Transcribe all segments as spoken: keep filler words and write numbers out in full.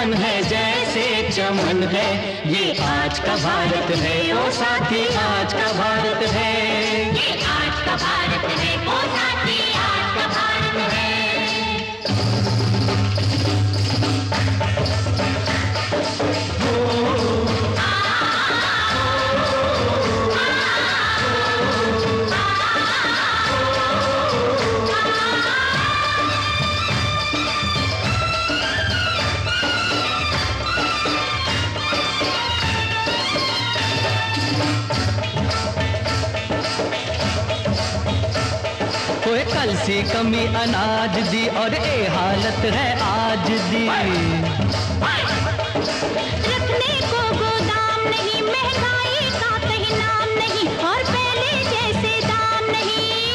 मन है जैसे चमन है, ये आज का भारत है ओ साथी, आज का भारत है, ये आज का भारत है ओ साथी, आज का भारत है। कल सी कमी अनाज दी और ए हालत है आज दी। रखने को गोदाम नहीं, महंगाई का कहीं नाम नहीं, और पहले जैसे दाम नहीं।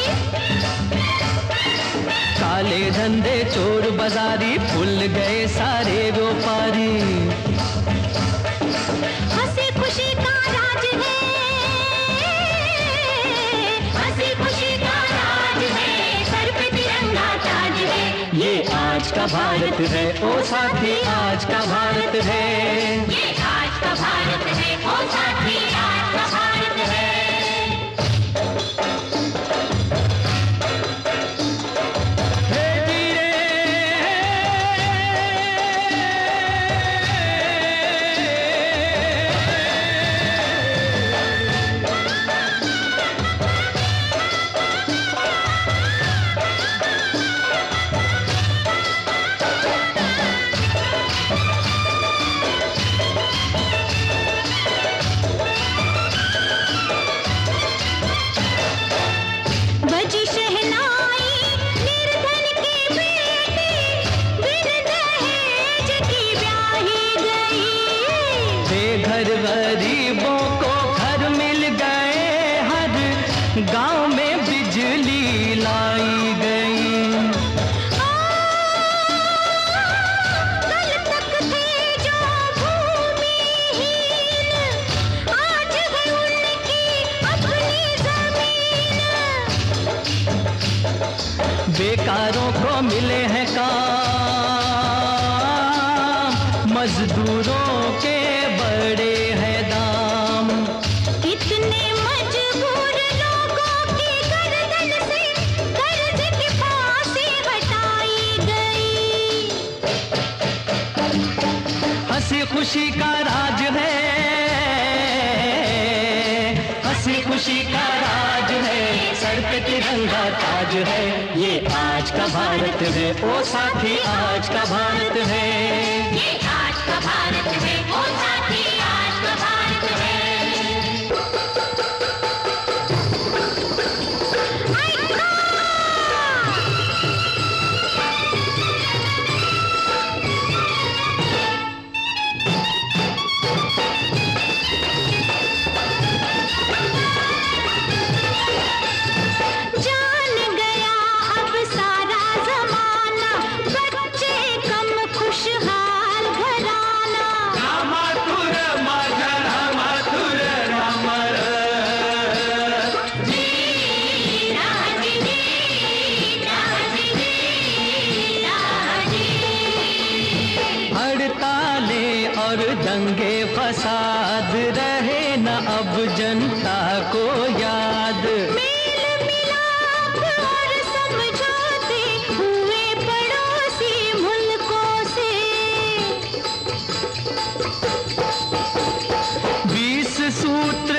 काले धंधे चोर बाजारी भूल गए सारे व्यापारी, हंसी खुशी का राज है, हंसी खुशी का राज है, सर पे तिरंगा ताज है, ये आज का भारत है ओ साथी, आज का भारत है, ये आज का भारत है ओ साथी, आज का भारत है। गरीबों को घर मिल गए, हर गांव में बिजली लाई गई। कल तक थे जो भूमिहीन, आज है उनकी अपनी जमीन। बेकारों को मिले हैं काम, मजदूरों के बड़े हैं दाम। कितने मजबूर लोगों की गर्दन से कर्ज की फांसी हटाई गई। हंसी खुशी का राज है, हंसी खुशी का राज है, सर पे तिरंगा ताज है, ये आज का भारत है ओ साथी, आज का भारत है, ये आज का भारत है ओ साथी, आज का भारत है। जान गया अब सारा जमाना, बच्चे कम खुशहाल घराना। रामातुर माझा रामातुर रामर, जी राजी जी, राजी जी, राजी। हड़तालें और दंगे फसाद रहे न अब जनता को याद। मेल मिलाप और समझौते हुए पड़ोसी मुल्कों से। बीस सूत्र